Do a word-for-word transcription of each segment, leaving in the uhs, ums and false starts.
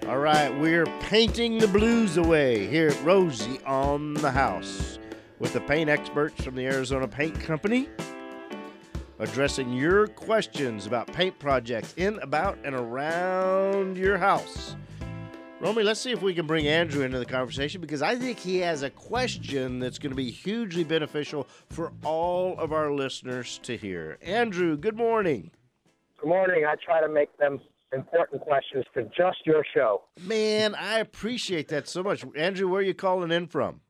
All right, we're painting the blues away here at Rosie on the House with the paint experts from the Arizona Paint Company, addressing your questions about paint projects in, about, and around your house. Romy, let's see if we can bring Andrew into the conversation, because I think he has a question that's going to be hugely beneficial for all of our listeners to hear. Andrew, good morning. Good morning. I try to make them important questions for just your show. Man, I appreciate that so much. Andrew, where are you calling in from?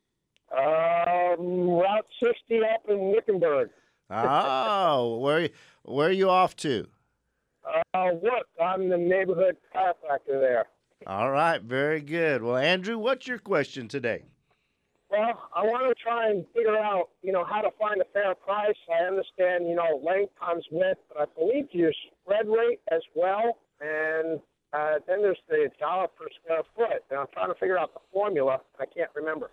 Um, Route sixty up in Wickenburg. Oh, where, where are you off to? Uh, work. I'm the neighborhood chiropractor there. All right, very good. Well, Andrew, what's your question today? Well, I want to try and figure out, you know, how to find a fair price. I understand, you know, length times width, but I believe you spread rate as well. And uh, then there's the dollar per square foot. And I'm trying to figure out the formula. I can't remember.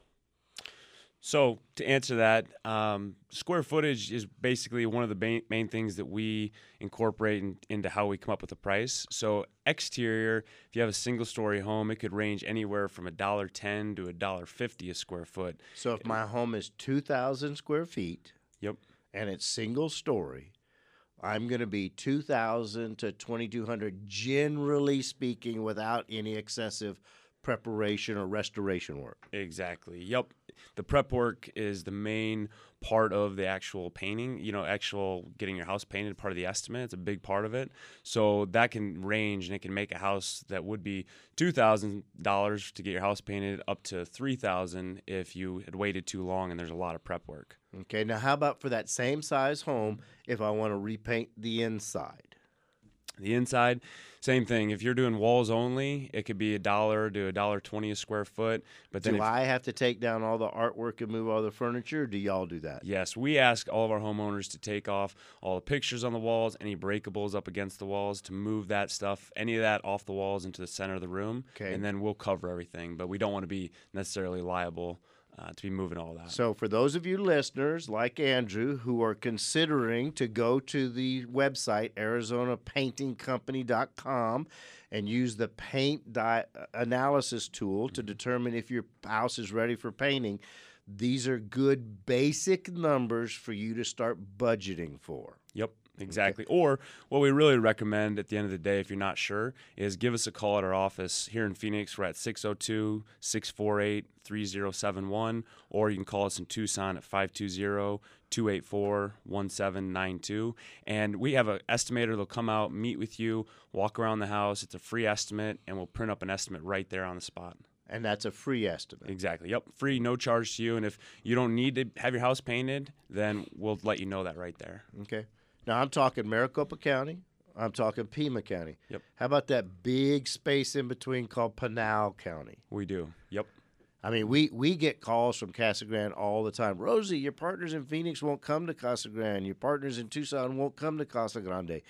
So to answer that, um, square footage is basically one of the main, main things that we incorporate in, into how we come up with a price. So exterior, if you have a single-story home, it could range anywhere from a dollar ten to a dollar fifty a square foot. So if my home is two thousand square feet, yep, and it's single-story, I'm going to be two thousand to twenty-two hundred, generally speaking, without any excessive preparation or restoration work. Exactly. Yep. The prep work is the main part of the actual painting, you know, actual getting your house painted, part of the estimate. It's a big part of it. So that can range, and it can make a house that would be two thousand dollars to get your house painted up to three thousand dollars if you had waited too long and there's a lot of prep work. Okay. Now, how about for that same size home if I want to repaint the inside? The inside, same thing. If you're doing walls only, it could be a dollar to a dollar twenty a square foot. But then do if, I have to take down all the artwork and move all the furniture, or do y'all do that? Yes, we ask all of our homeowners to take off all the pictures on the walls, any breakables up against the walls, to move that stuff, any of that off the walls into the center of the room. Okay. And then we'll cover everything. But we don't want to be necessarily liable Uh, to be moving all that. So for those of you listeners like Andrew who are considering to go to the website Arizona Painting Company dot com and use the paint di- analysis tool to determine if your house is ready for painting, these are good basic numbers for you to start budgeting for. Yep. Exactly. Okay. Or what we really recommend at the end of the day, if you're not sure, is give us a call at our office here in Phoenix. We're at six oh two, six four eight, three oh seven one, or you can call us in Tucson at five two zero, two eight four, one seven nine two. And we have an estimator that'll come out, meet with you, walk around the house. It's a free estimate, and we'll print up an estimate right there on the spot. And that's a free estimate. Exactly. Yep. Free, no charge to you. And if you don't need to have your house painted, then we'll let you know that right there. Okay. Now, I'm talking Maricopa County. I'm talking Pima County. Yep. How about that big space in between called Pinal County? We do. Yep. I mean, we, we get calls from Casa Grande all the time. Rosie, your partners in Phoenix won't come to Casa Grande. Your partners in Tucson won't come to Casa Grande.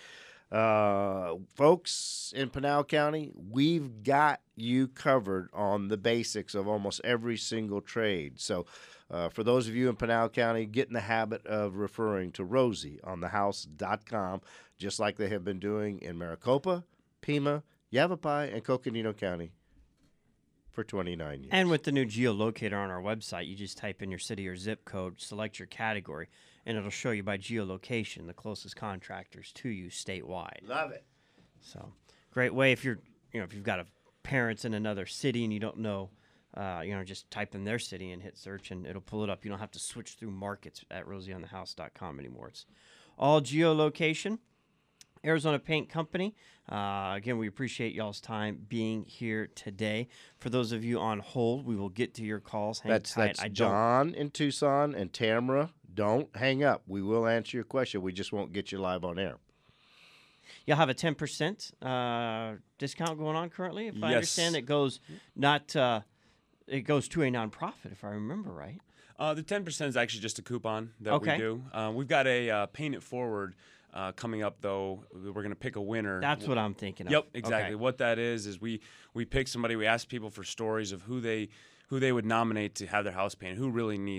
Uh, folks in Pinal County, we've got you covered on the basics of almost every single trade. So uh, for those of you in Pinal County, get in the habit of referring to Rosie on the house dot com, just like they have been doing in Maricopa, Pima, Yavapai, and Coconino County for twenty-nine years. And with the new geolocator on our website, you just type in your city or zip code, select your category, and it'll show you by geolocation the closest contractors to you statewide. Love it. So, great way if you're, you know, if you've got a parents in another city and you don't know, uh, you know, just type in their city and hit search, and it'll pull it up. You don't have to switch through markets at rosie on the house dot com anymore. It's all geolocation. Arizona Paint Company. Uh, again, we appreciate y'all's time being here today. For those of you on hold, we will get to your calls. Hang That's, tight. that's I don't, John in Tucson and Tamara. Don't hang up. We will answer your question. We just won't get you live on air. You'll have a ten percent uh, discount going on currently. If I Yes. understand, it goes not uh, it goes to a nonprofit, if I remember right. Uh, the ten percent is actually just a coupon that Okay. we do. Uh, we've got a uh, Paint It Forward uh, coming up, though. We're going to pick a winner. That's what I'm thinking of. Yep, exactly. Okay. What that is is we we pick somebody. We ask people for stories of who they who they would nominate to have their house painted, who really needs it,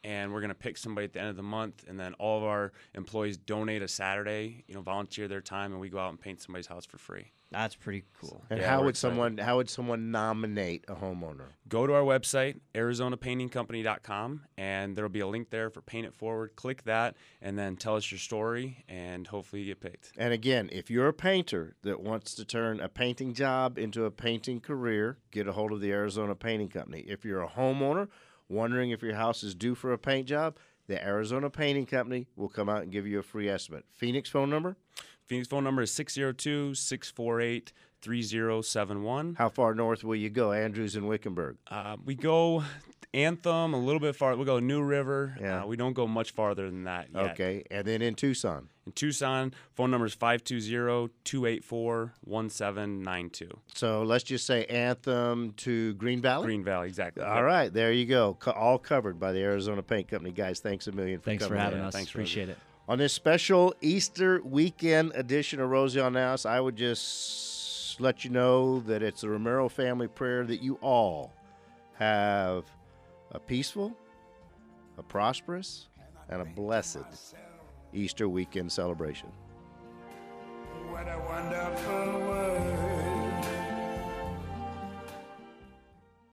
and we're going to pick somebody at the end of the month, and then all of our employees donate a Saturday, you know, volunteer their time, and we go out and paint somebody's house for free. That's pretty cool. And Yeah, how we're would excited. someone how would someone nominate a homeowner? Go to our website, arizona painting company dot com, and there will be a link there for Paint It Forward. Click that, and then tell us your story, and hopefully you get picked. And again, if you're a painter that wants to turn a painting job into a painting career, get a hold of the Arizona Painting Company. If you're a homeowner wondering if your house is due for a paint job, the Arizona Painting Company will come out and give you a free estimate. Phoenix phone number? Phoenix phone number is six oh two, six four eight, three oh seven one. How far north will you go? Andrews and Wickenburg. Uh, we go Anthem, a little bit far. We go New River. Yeah. Uh, we don't go much farther than that yet. Okay. And then in Tucson. In Tucson, phone number is five two zero, two eight four, one seven nine two. So let's just say Anthem to Green Valley. Green Valley, exactly. All right, there you go. Co- all covered by the Arizona Paint Company. Guys, thanks a million for Thanks for coming having in. us. Thanks, Appreciate it. On this special Easter weekend edition of Rosie on the House, I would just let you know that it's the Romero family prayer that you all have a peaceful, a prosperous, and a blessed Easter weekend celebration. What a wonderful